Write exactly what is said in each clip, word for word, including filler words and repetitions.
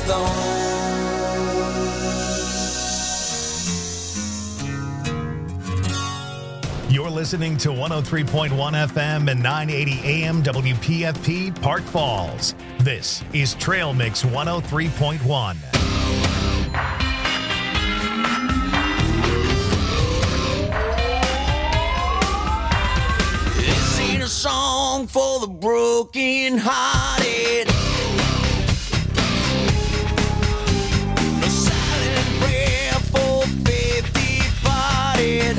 Stone. You're listening to one oh three point one F M and nine eighty A M W P F P Park Falls. This is Trail Mix one oh three point one. This ain't a song for the broken hearted. No silent prayer for faith departed.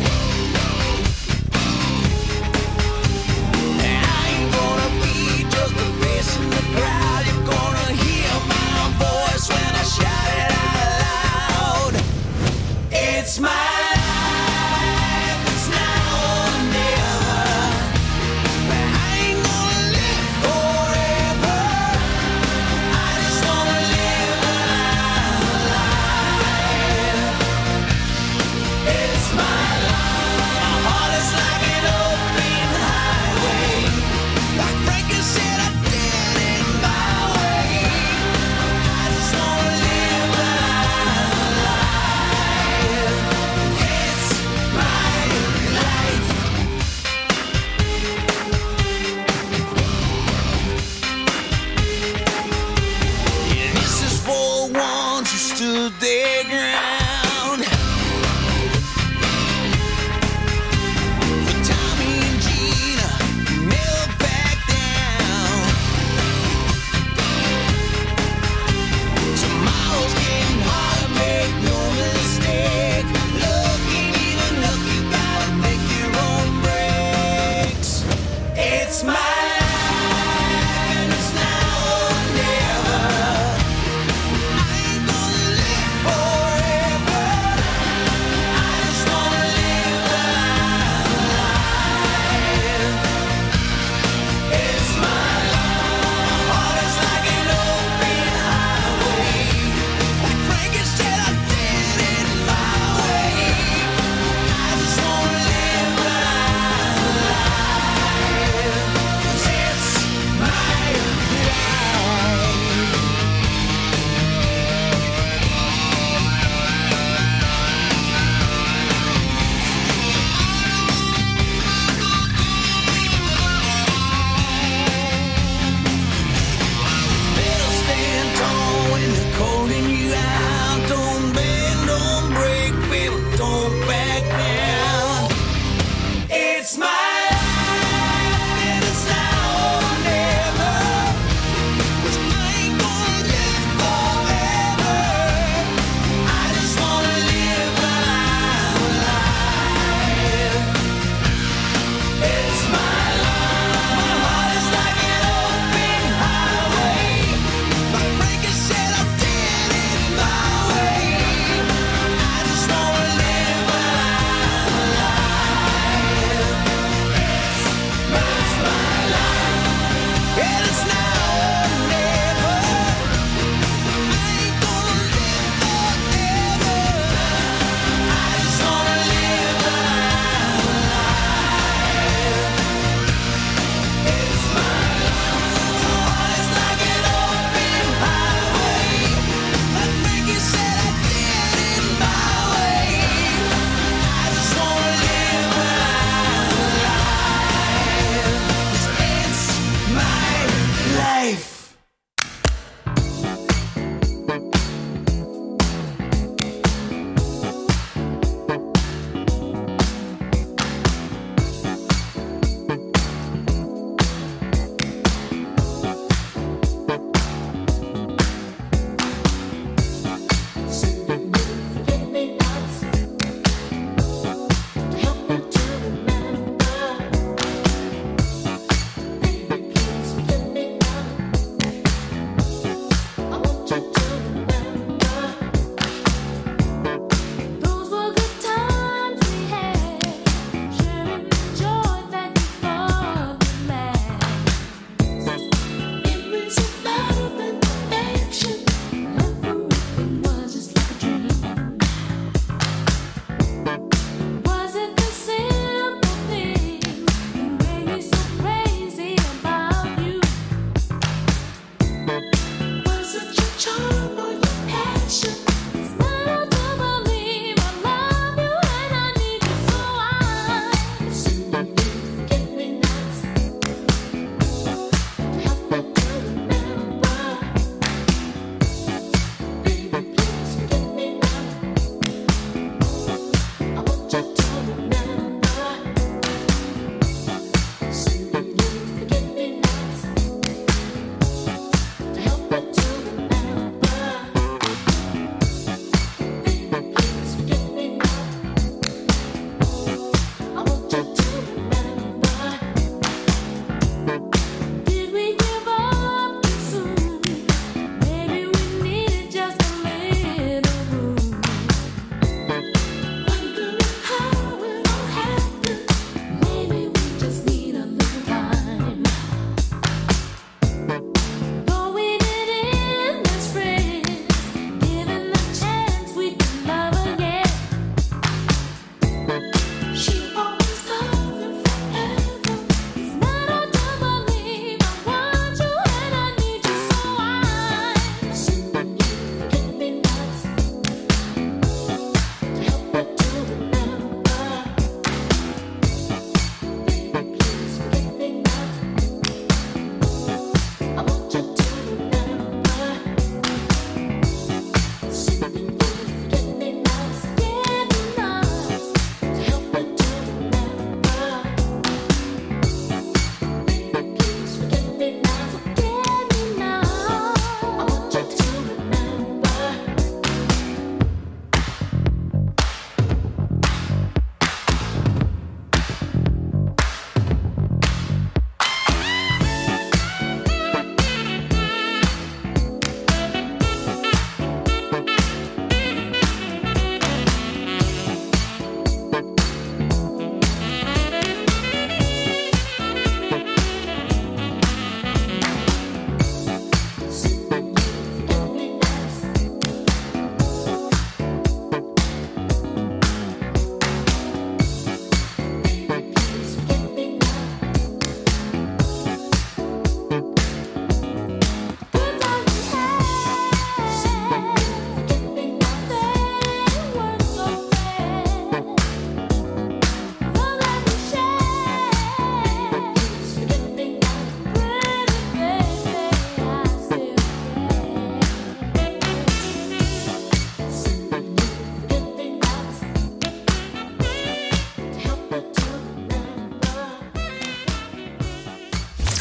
It's my life, it's now or never. But I ain't gonna live forever. I just wanna live alive. It's my life. My heart is like an open highway. Like Frankie said, I did it my way. I just wanna live alive. It's my life. Yeah, this is for ones who stood their ground. For Tommy and Gina, who never backed down. Tomorrow's getting harder, make no mistake. Looking even look, you gotta make your own breaks. It's my life, and it's now or never. I ain't gonna live forever.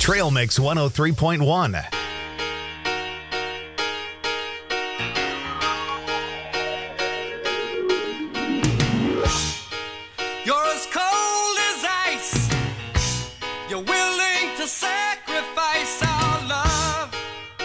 Trail Mix one oh three point one. You're as cold as ice. You're willing to sacrifice our love.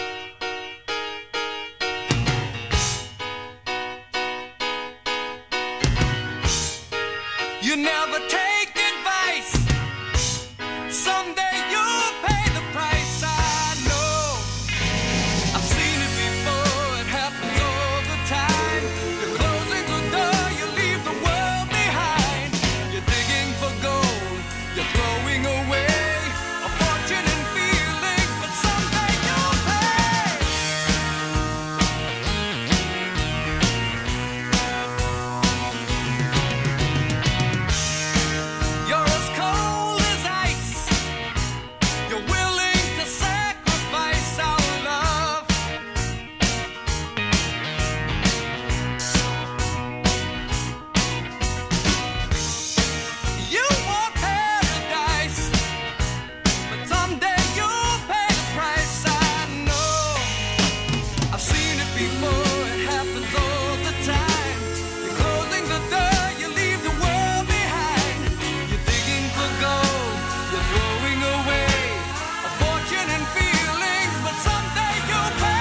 You never take advice. Someday you'll pay the price. I know. I've seen it before. It happens all the time. You're closing the door. You leave the world behind. You're digging for gold. You're throwing away a fortune and feelings, but someday you'll pay. You're as cold as ice. You're willing to sacrifice our love. You want paradise, but someday you'll pay the price. I know. I've seen it before. It happens all the time. You're closing the door. You leave the world behind. You're digging for gold. You're throwing away a fortune and feelings, but someday you'll pay.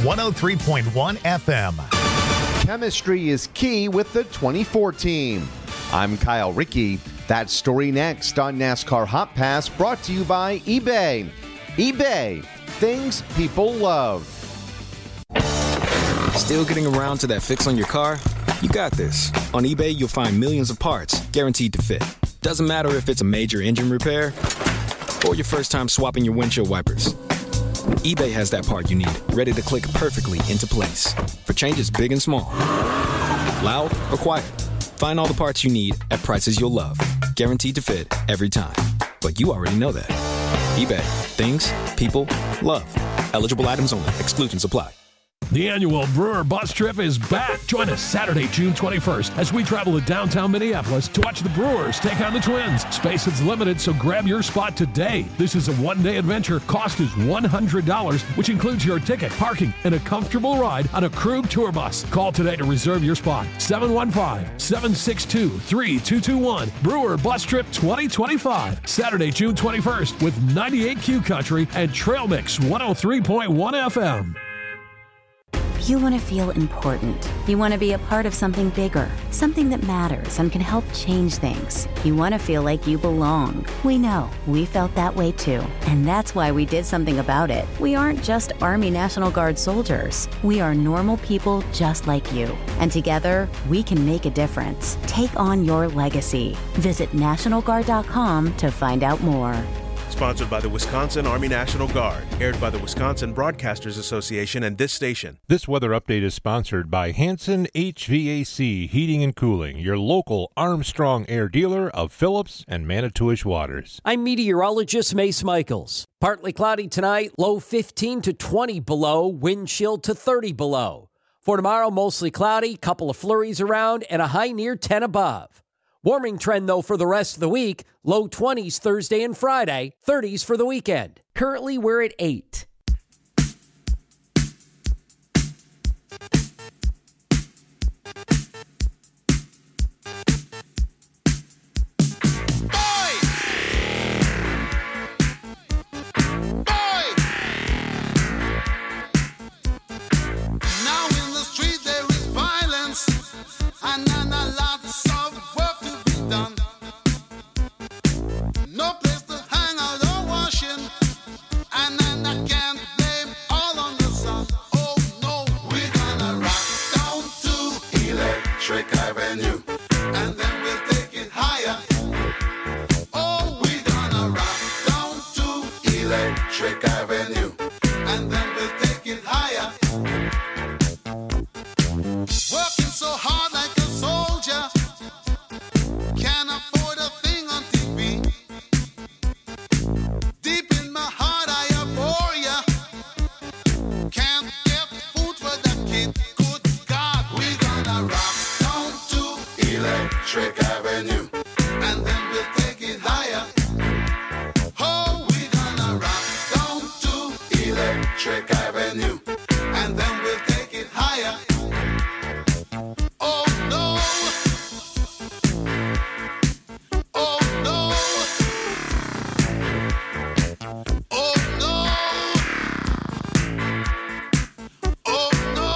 one oh three point one F M. Chemistry is key with the twenty-four team. I'm Kyle Rickey. That story next on NASCAR Hot Pass, brought to you by eBay. eBay, things people love. Still getting around to that fix on your car? You got this. On eBay, you'll find millions of parts guaranteed to fit. Doesn't matter if it's a major engine repair or your first time swapping your windshield wipers. eBay has that part you need, ready to click perfectly into place for changes big and small. Loud or quiet, find all the parts you need at prices you'll love. Guaranteed to fit every time. But you already know that. eBay. Things people love. Eligible items only. Exclusions apply. The annual Brewer Bus Trip is back. Join us Saturday, June twenty-first, as we travel to downtown Minneapolis to watch the Brewers take on the Twins. Space is limited, so grab your spot today. This is a one-day adventure. Cost is one hundred dollars, which includes your ticket, parking, and a comfortable ride on a Krug tour bus. Call today to reserve your spot. seven one five, seven six two, three two two one. Brewer Bus Trip twenty twenty-five. Saturday, June twenty-first, with ninety-eight Q Country and Trail Mix one oh three point one F M. You want to feel important. You want to be a part of something bigger, something that matters and can help change things. You want to feel like you belong. We know. We felt that way too. And that's why we did something about it. We aren't just Army National Guard soldiers. We are normal people just like you. And together, we can make a difference. Take on your legacy. Visit National Guard dot com to find out more. Sponsored by the Wisconsin Army National Guard. Aired by the Wisconsin Broadcasters Association and this station. This weather update is sponsored by Hanson H V A C Heating and Cooling, your local Armstrong Air dealer of Phillips and Manitowish Waters. I'm meteorologist Mace Michaels. Partly cloudy tonight, low fifteen to twenty below, wind chill to thirty below. For tomorrow, mostly cloudy, couple of flurries around, and a high near ten above. Warming trend, though, for the rest of the week. Low twenties Thursday and Friday, thirties for the weekend. Currently, we're at eight. Now in the street there is violence, and then a lot of work to be done. No place to hang out or washing, and then I can't blame all on the sun. Oh no, we're gonna rock down to Electric Avenue, and then we'll take it higher. Oh, we're gonna rock down to Electric Avenue, and then we'll take it higher. Working so hard like a soldier, can't afford a thing on T V. Deep in my heart I abhor ya. Can't get food for the kid. Good God, we gonna rock down to Electric Avenue, and then we'll take it higher. Oh, we gonna rock down to Electric Avenue, and then we'll take it higher. Oh no! Oh no! Oh no! Oh no!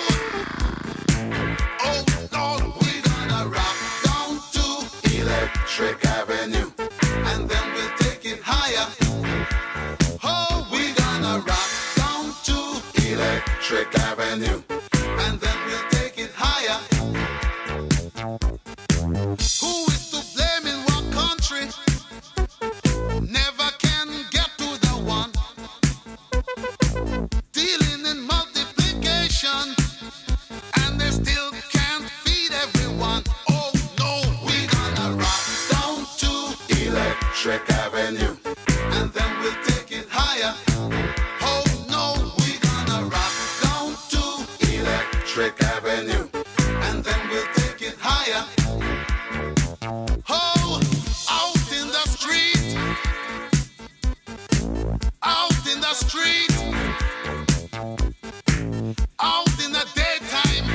Oh no! We're gonna rock down to Electric Avenue, and then we'll take it higher. Oh, we're gonna rock down to Electric Avenue, and then we'll take it higher. Who is to blame in what country? Never can get to the one. Dealing in multiplication, and they still can't feed everyone. Oh no, we're gonna rock down to Electric Avenue, and then we'll take it higher. Oh no, we're gonna rock down to Electric Avenue, and then we'll take it higher. Oh, out in the street, out in the street, out in the daytime,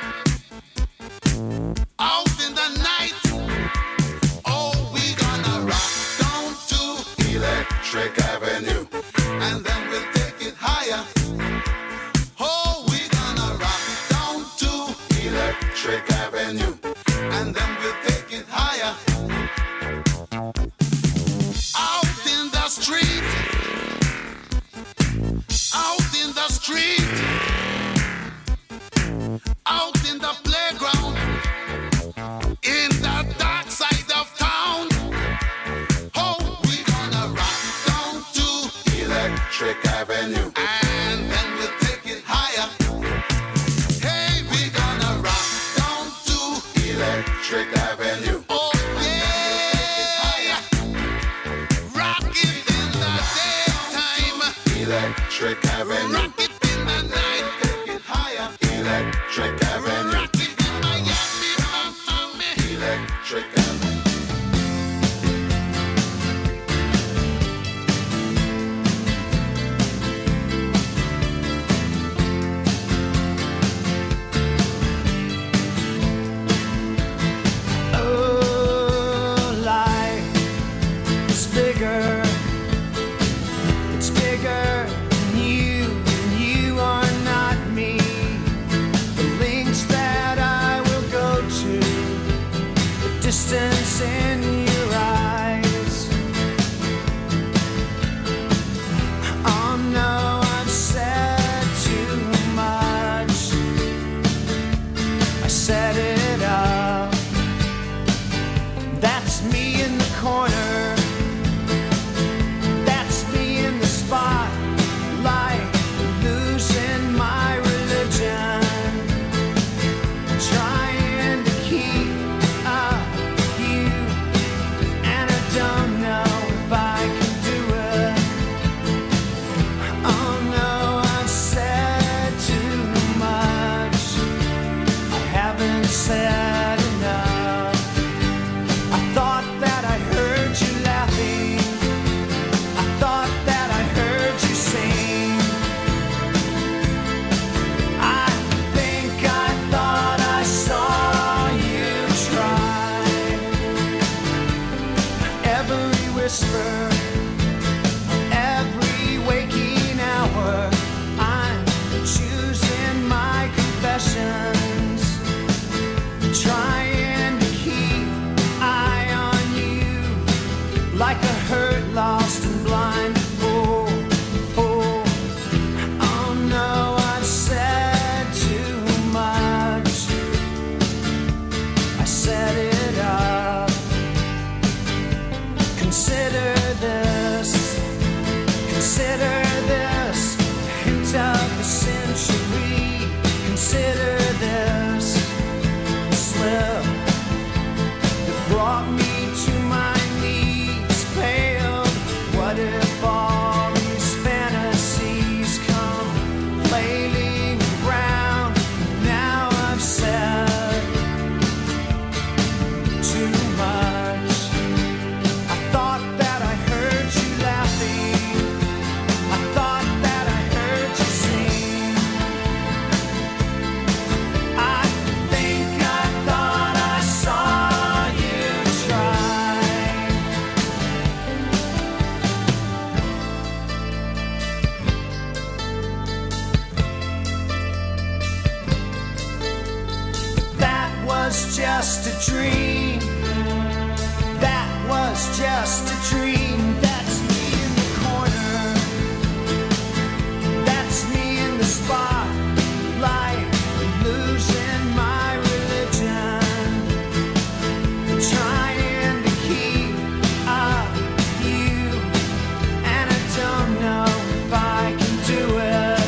out in the night. Oh, we gonna rock down to Electric Avenue, and then we'll take it higher. Oh, street, out in the street, out in the playground, in the dark side of town. Oh, we gonna rock down to Electric Avenue, and then we'll take it higher. Hey, we gonna rock down to Electric Avenue. Oh yeah, rock it in the daytime. Electric Avenue. Rock it in the night. Take it higher. Electric Avenue. Rock it in Miami, Miami. Electric Avenue. Oh, life is bigger. It's bigger than you, and you are not me. The lengths that I will go to, the distance in your eyes. Oh no, I've said too much. I set it up. That's me in the corner. That's me in the spotlight, losing my religion, trying to keep up with you, and I don't know if I can do it. Oh no, I've said too much. I haven't said enough. I thought that I heard you laughing. I thought that I heard you sing. I think I thought I saw you try. Every whisper, every waking hour, I'm choosing my confessions, trying to keep eye on you, like a hurt, lost and blind fool. fool. Oh no, I've said too much. I set it up. Consider this, consider this, hint of the century. Consider this slip that brought me to my knees, pale. What if all these fantasies come flailing around? Now I've said too much. I thought that I heard you laughing. I thought that I heard you sing. I think I thought I saw you try. That was just a dream. That was just a dream. That's me in the corner. That's me in the spotlight, losing my religion, trying to keep up with you, and I don't know if I can do it.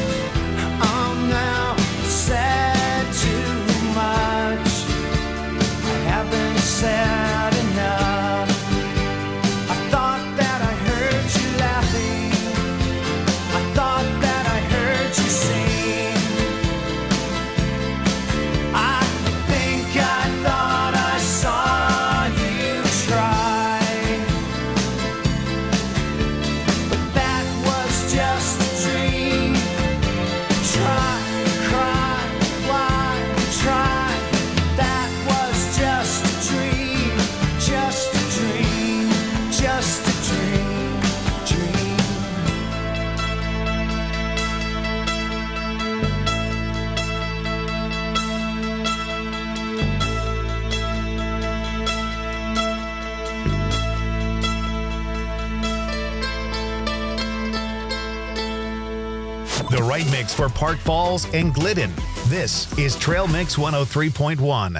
Oh no, said too much. The right mix for Park Falls and Glidden. This is Trail Mix one oh three point one.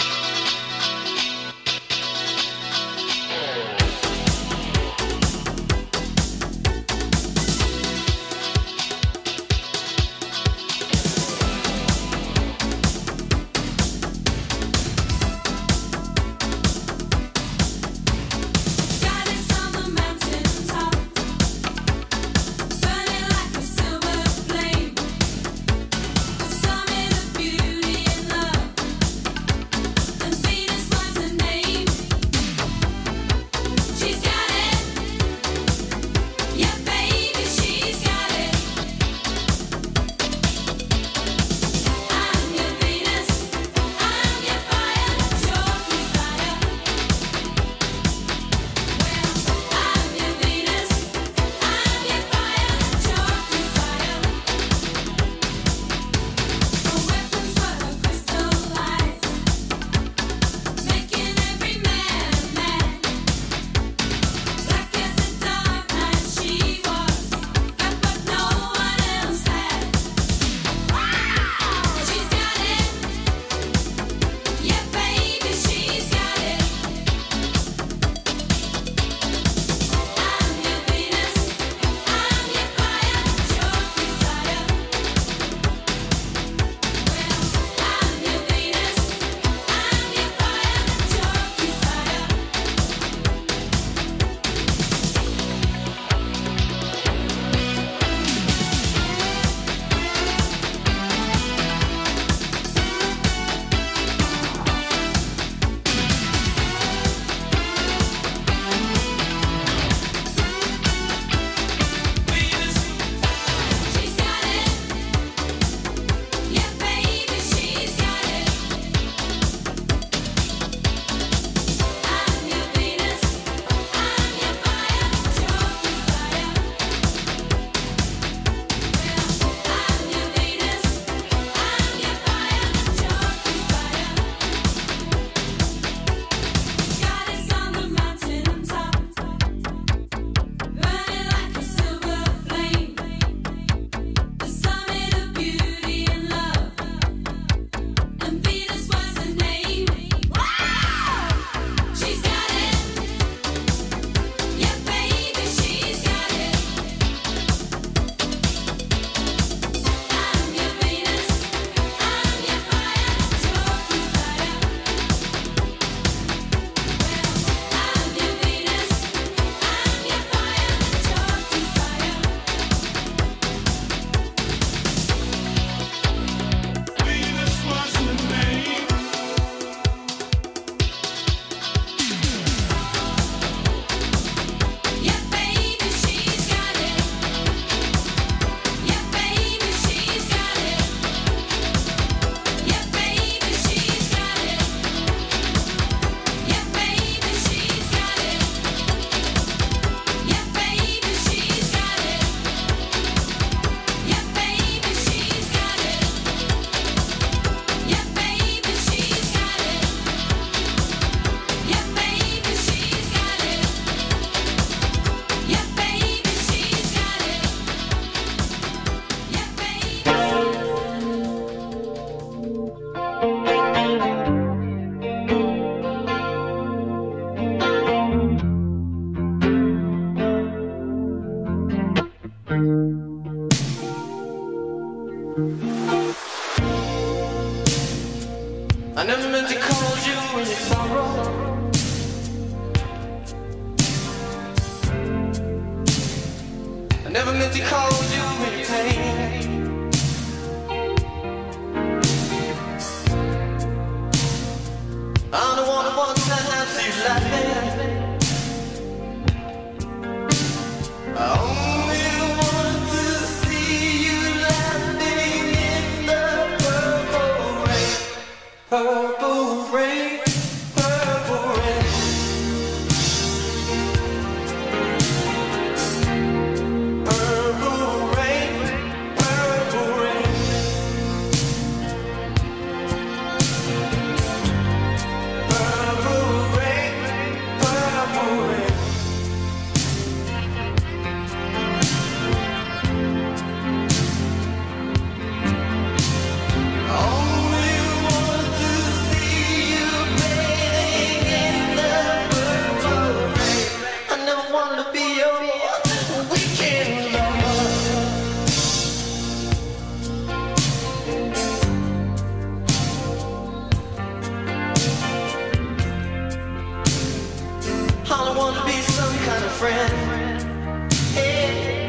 I never meant to call you in your sorrow. I never meant to call you in your pain. I'm the one who wants to have you laughing. I only want to see you laughing in the purple rain. Purple rain, purple rain. Purple rain, purple rain. Purple rain, wanted to be your weekend lover. All I want to be some kind of friend. Hey.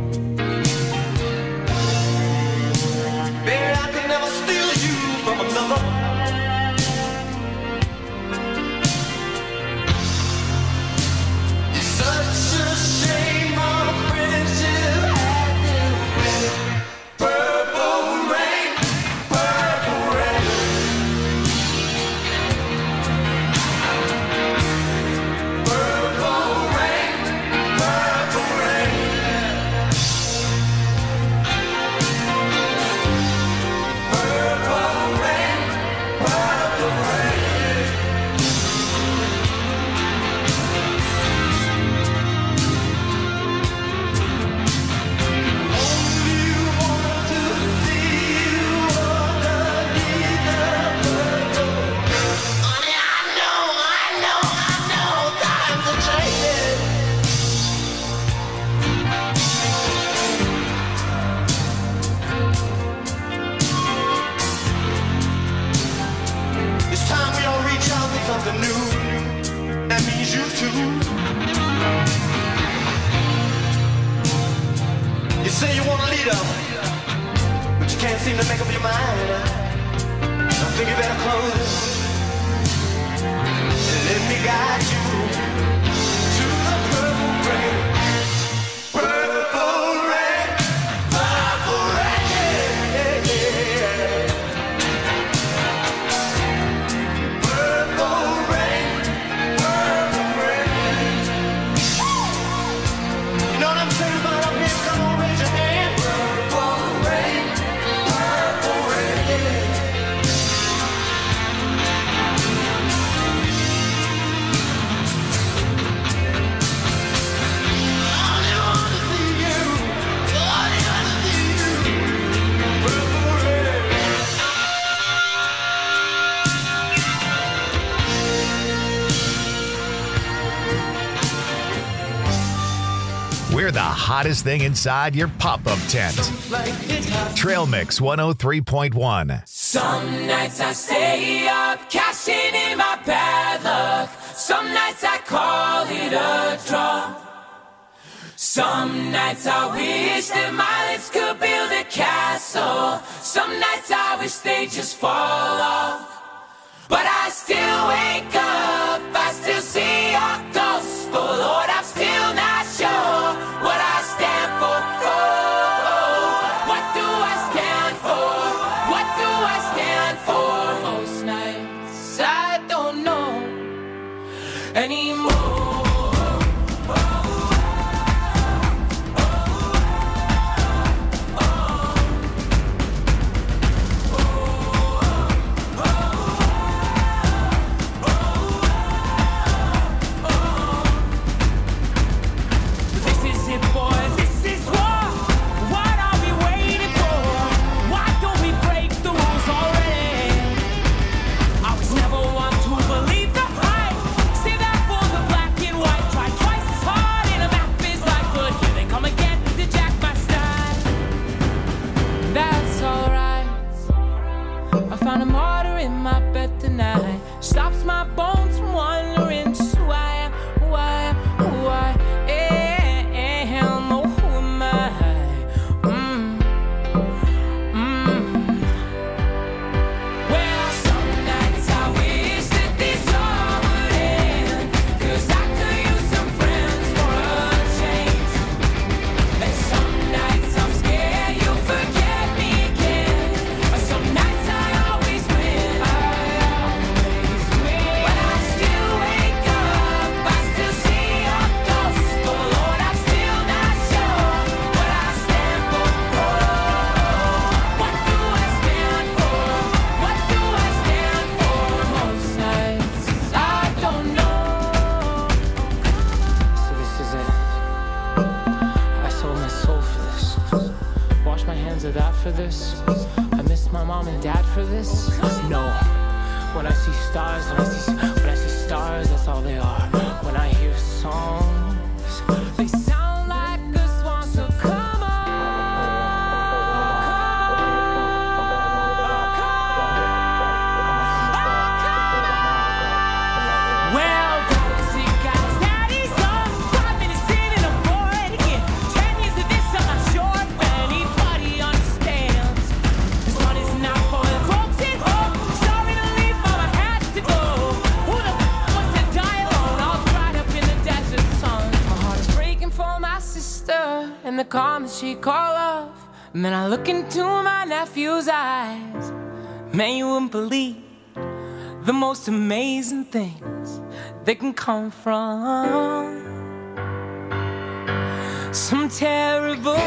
Baby, I could never steal you from another. It's such a shame all the friendship had to end. Purple rain, purple rain. Purple rain, purple rain. Purple rain, purple rain. Only want to see you underneath the purple. Honey, I know, I know, I know, times are changing. It's time we all reach out for something new. That means you too. You say you want a leader, but you can't seem to make up your mind. I think you better close it and let me guide you to the purple rain. Purple rain, purple rain. Purple rain, purple rain. You know what I'm saying about up here? Come on, raise your hand. Purple rain, purple rain. I only want to see you. I only want to see you. Purple rain. We're the hottest thing inside your pop-up tent. Like it hot. Trail Mix one oh three point one. Some nights I stay up, cashing in my bad luck. Some nights I call it a draw. Some nights I wish that my lips could build a castle. Some nights I wish they just fall off. But I still wake up, I still see your ghost. Oh Lord, I'm still not sure what I stand for. Oh, oh, what do I stand for? What do I stand for? Most nights I don't know anymore. This is it, boys. This is war. What are we waiting for? Why don't we break the rules already? I was never one to believe the hype. Save that for the black and white. Try twice as hard in a math is like, but here they come again to jack my style. That's alright. I found a martyr in my bed tonight. Stops my bones from wandering. Just who I am, who I am, who I am. Oh, who am I? Mm. Mm. Well, some nights I wish that this all would end. 'Cause I could use some friends for a change. And some nights I'm scared you'll forget me again. But some nights I always win. I always win. But I still wake up, I still see your ghost. Oh Lord, I'm still not sure what I stand for. Oh, what do I stand for? What do I stand for? Most nights I don't know. So this is it. I sold my soul for this. Wash my hands of that for this. I miss my mom and dad for this. No. When I see stars, when I see when I see stars, that's all they are. When I hear songs, her in the calmest she call love. And then I look into my nephew's eyes. Man, you wouldn't believe the most amazing things that can come from some terrible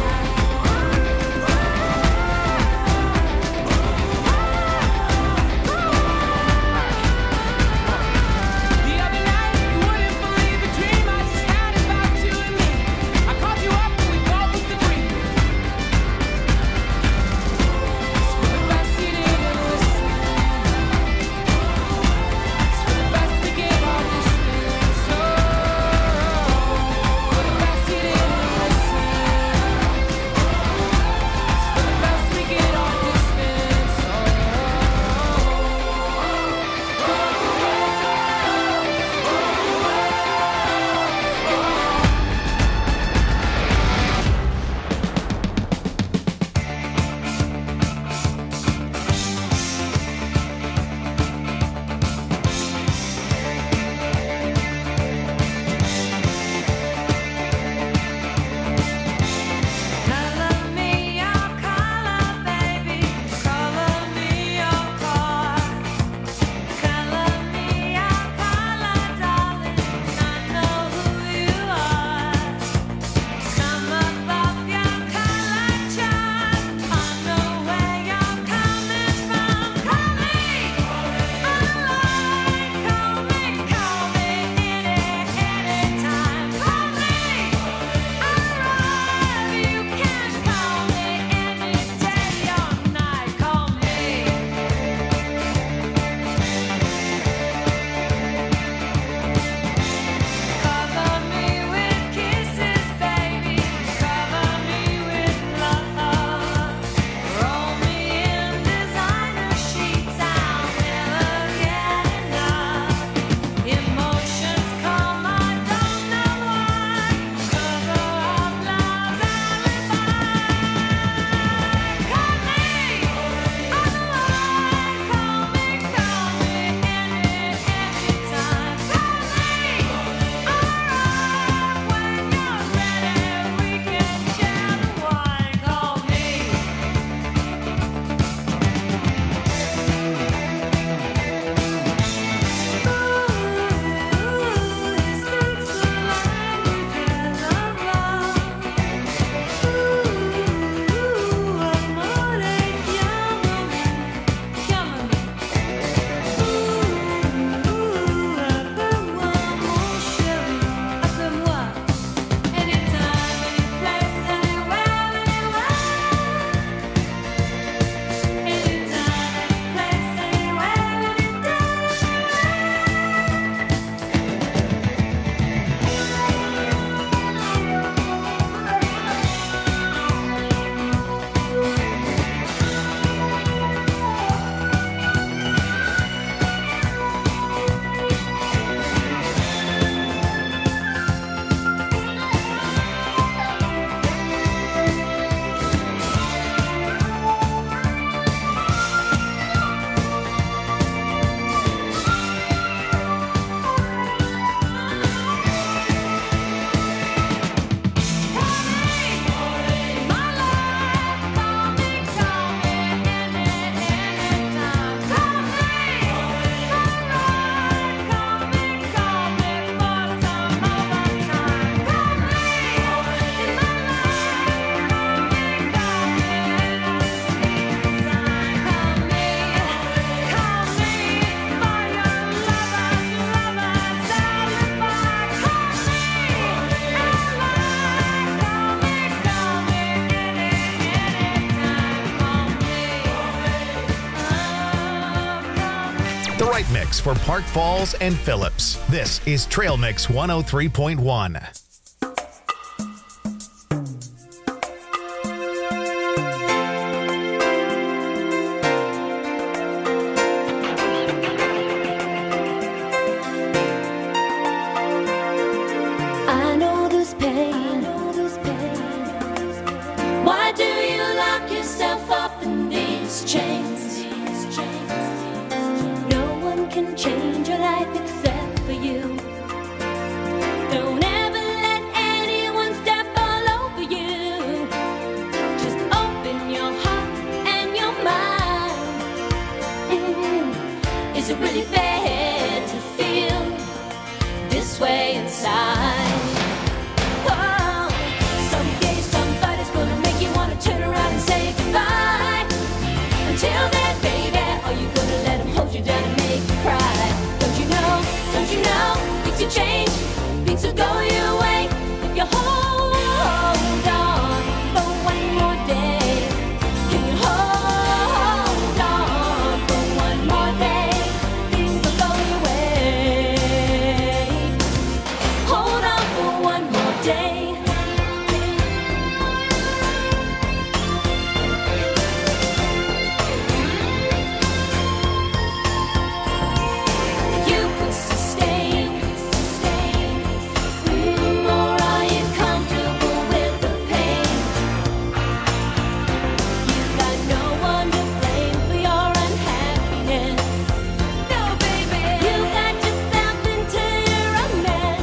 right mix for Park Falls and Phillips. This is Trail Mix one oh three point one. I know this pain. Why do you lock yourself up in these chains? No one can change your life except for you. Don't ever day. You could sustain, sustain. Mm, or are you comfortable with the pain? You got no one to blame for your unhappiness. No, baby, you got yourself into you're a mess.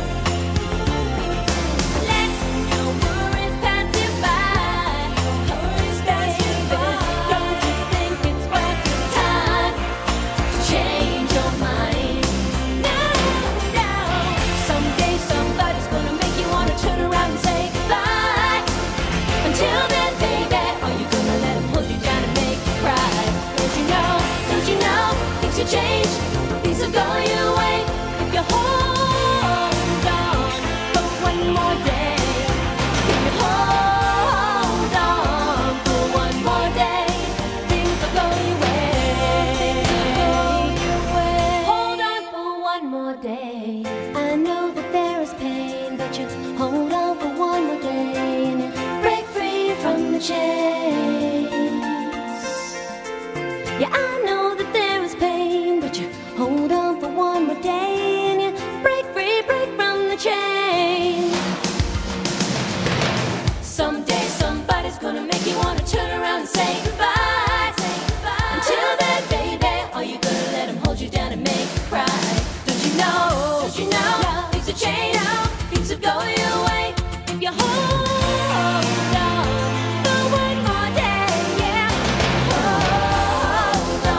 Let your worries pass you by. Worries pass you by. Don't you think it's worth your time to change your mind? No, no. Someday somebody's gonna make you wanna turn around and say goodbye. Until then, baby, are you gonna let him hold you down and make you cry? Don't you know, don't you know, things will change, things will go your way if you hold on for one more day. If you hold on for one more day, things will go your way. Hold on for one more day. I know that there is pain, but you hold on for one more day and you break free from the chains. Yeah, I know that there is pain, but you hold on for one more day and you break free, break from the chains. Someday somebody's gonna make you wanna turn around and say goodbye. Until then, baby, are you gonna let him hold you down and make you cry? Don't you know, don't you know, things will change, things will go your way if you hold on for one more day, yeah. Hold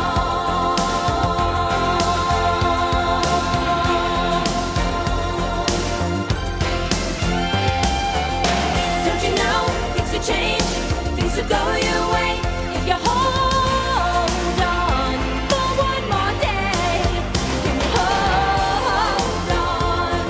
on. Don't you know, things will change, things will go your way if you hold on for one more day. Can you hold on?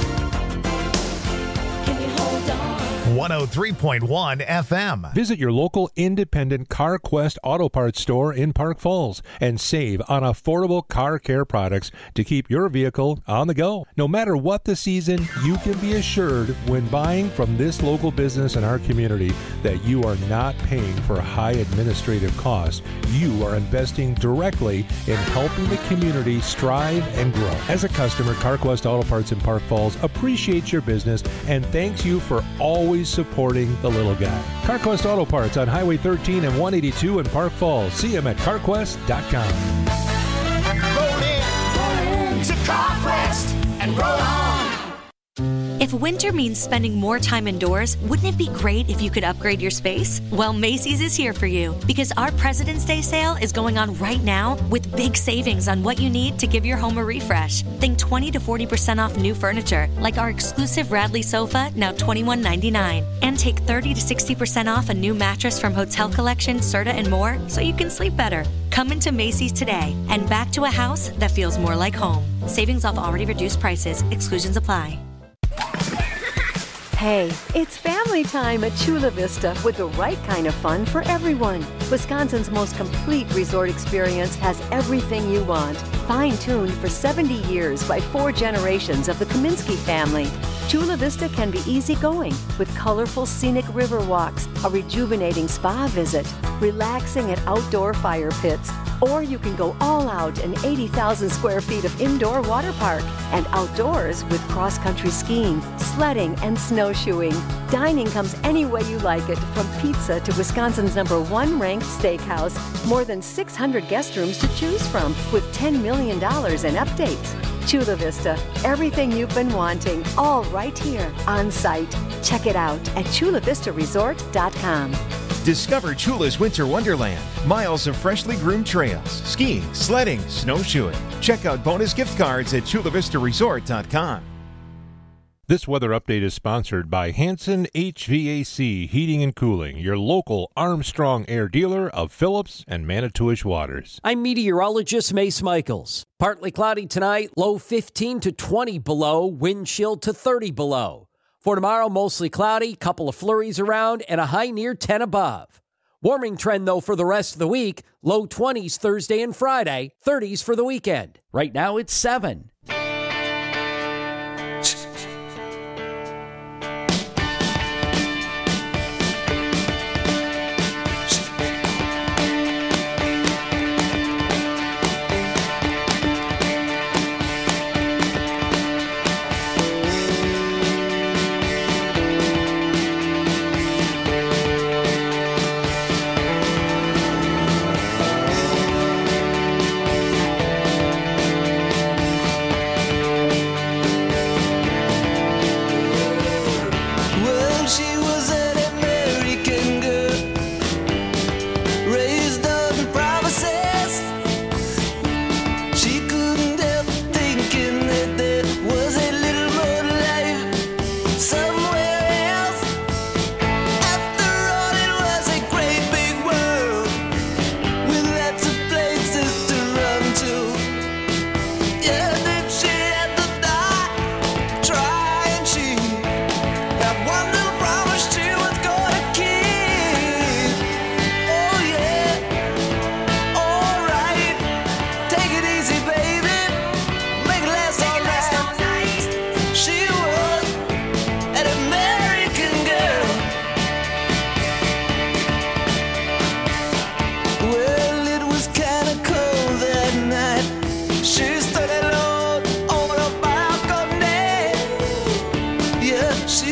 Can you hold on? one oh three point one F M. Visit your local independent CarQuest Auto Parts store in Park Falls and save on affordable car care products to keep your vehicle on the go. No matter what the season, you can be assured when buying from this local business in our community that you are not paying for high administrative costs. You are investing directly in helping the community strive and grow. As a customer, CarQuest Auto Parts in Park Falls appreciates your business and thanks you for always supporting the little guy. CarQuest Auto Parts on Highway thirteen and one eighty-two in Park Falls. See them at carquest dot com. Roll in, roll in to CarQuest and roll on. If winter means spending more time indoors, wouldn't it be great if you could upgrade your space? Well, Macy's is here for you because our President's Day sale is going on right now with big savings on what you need to give your home a refresh. Think twenty to forty percent off new furniture, like our exclusive Radley sofa, now twenty-one ninety-nine. And take thirty to sixty percent off a new mattress from Hotel Collection, Serta, and more so you can sleep better. Come into Macy's today and back to a house that feels more like home. Savings off already reduced prices. Exclusions apply. Hey, it's family time at Chula Vista with the right kind of fun for everyone. Wisconsin's most complete resort experience has everything you want. Fine-tuned for seventy years by four generations of the Kaminsky family. Chula Vista can be easygoing with colorful scenic river walks, a rejuvenating spa visit, relaxing at outdoor fire pits, or you can go all out in eighty thousand square feet of indoor water park and outdoors with cross-country skiing, sledding, and snowshoeing. Dining comes any way you like it, from pizza to Wisconsin's number one ranked steakhouse. More than six hundred guest rooms to choose from with ten million dollars in updates. Chula Vista, everything you've been wanting, all right here on site. Check it out at chula vista resort dot com. Discover Chula's Winter Wonderland. Miles of freshly groomed trails, skiing, sledding, snowshoeing. Check out bonus gift cards at chula vista resort dot com. This weather update is sponsored by Hanson H V A C Heating and Cooling, your local Armstrong Air dealer of Phillips and Manitowish Waters. I'm meteorologist Mace Michaels. Partly cloudy tonight, low fifteen to twenty below, wind chill to thirty below. For tomorrow, mostly cloudy, couple of flurries around, and a high near ten above. Warming trend, though, for the rest of the week, low twenties Thursday and Friday, thirties for the weekend. Right now, it's seven.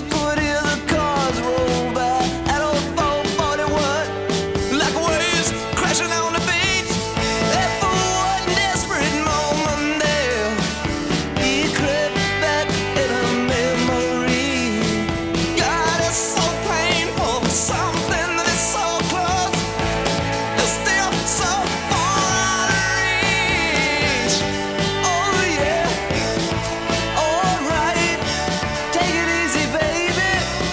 could hear the cars roll by at old four forty-one, like waves crashing on the beach. And for one desperate moment there, he crept back in a memory. God, it's so painful, something that is so close, is still so far out of reach. Oh yeah, alright, take it easy, baby.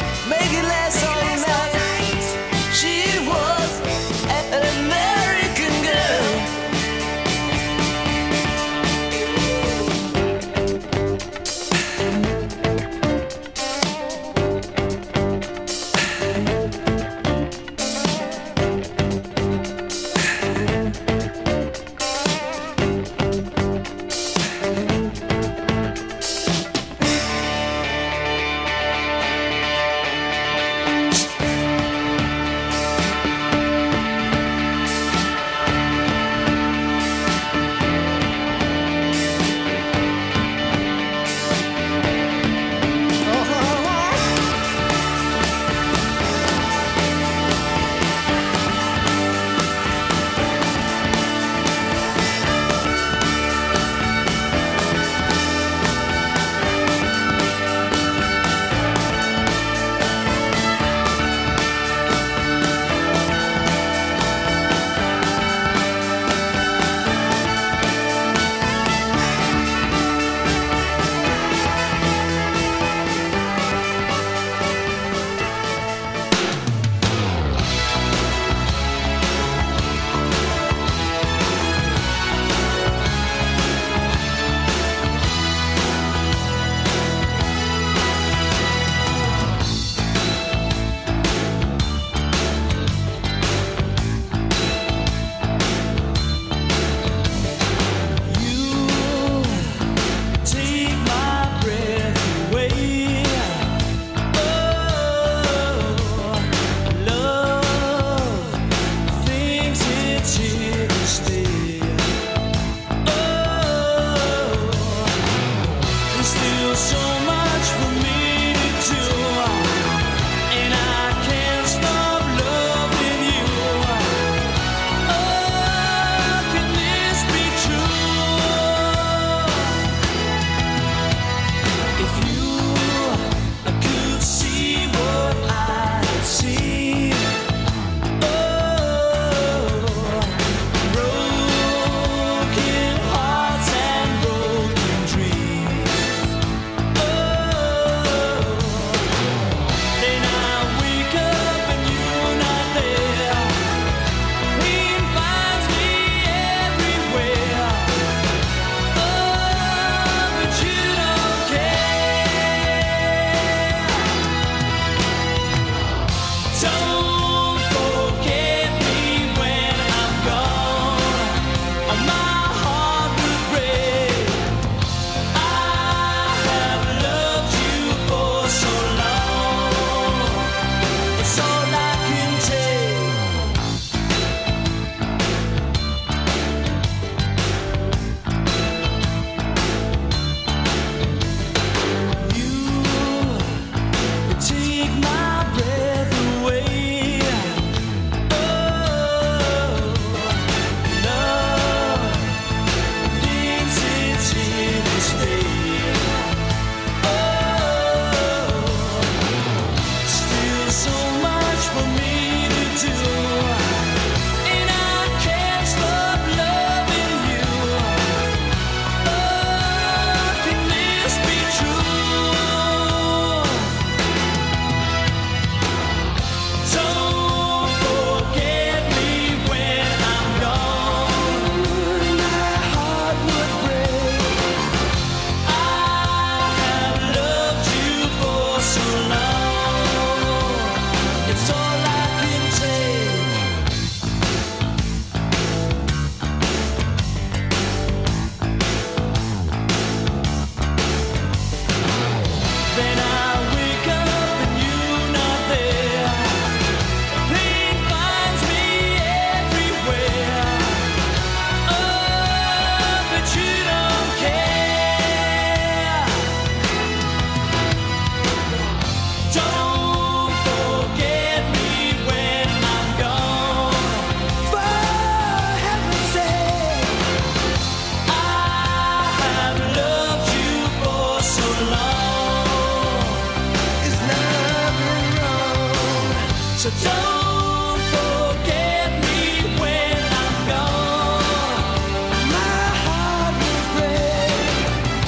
So don't forget me when I'm gone. My heart will break.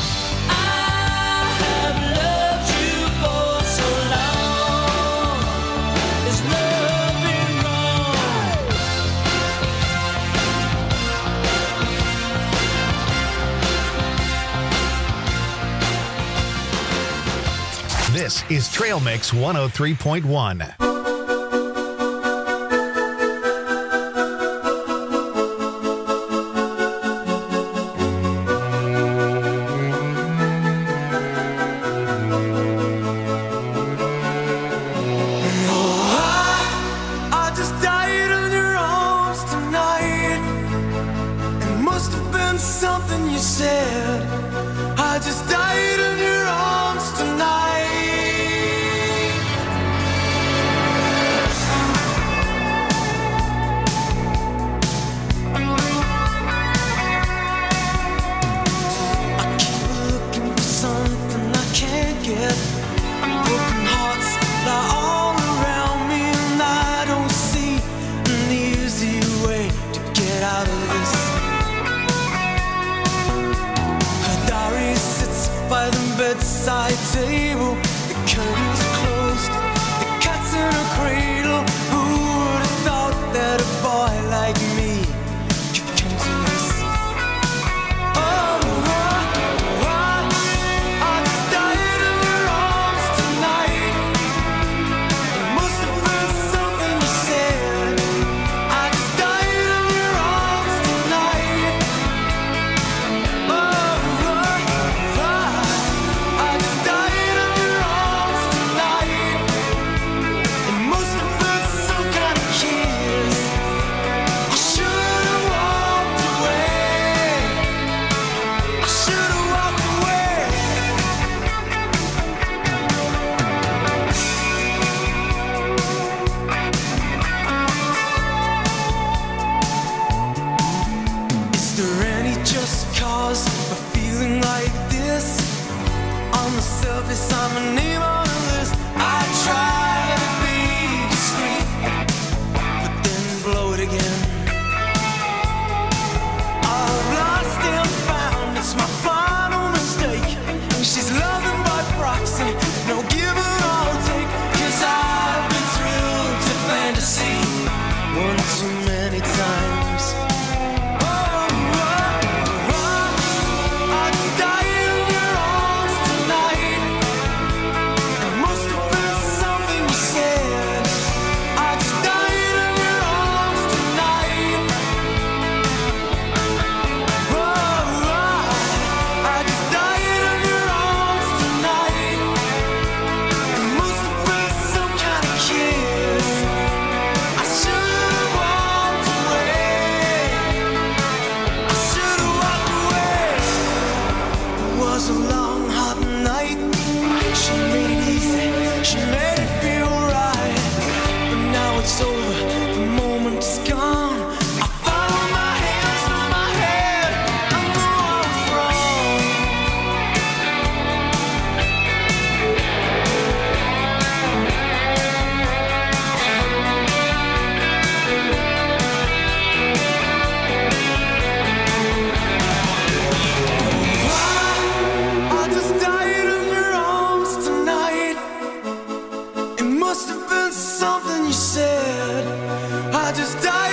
I have loved you for so long. There's nothing wrong. This is Trail Mix one oh three point one. I just died in your arms tonight. It must have been something you said. I just died in your arms tonight. I keep looking for something I can't get. Broken hearts lie all around me, and I don't see an easy way to get out of this. Her diary sits by the bedside table. The curtains closed, the cat's in a cradle. Who would have thought that a boy like me could come to this? Oh, I, I, I just died in your arms tonight. It must have been something you said. I just died in your arms tonight. Oh, I, I just died in your arms tonight. It must have been some kind of kiss. I should have walked away. I should have walked away. Is there any just cause for feeling like this? On the surface, I'm a name on a list. I try to be discreet, but then blow it again. I've lost and found, it's my final mistake. She's loving by proxy, no give or take. Cause I've been thrilled to fantasy one too many times. Oh, oh, oh, I just died in your arms tonight. It must have been something you said. I just died in your arms tonight. Oh, oh, I just died in your arms tonight. It must have been some kind of kiss. I should have walked away. I should have walked away. It was a long, hot night. She made it easy. She made it feel right. But now it's over. The moment is gone. I follow my hands through my head. I know I was wrong. I just died in your arms tonight. It must have been something you said. I just died.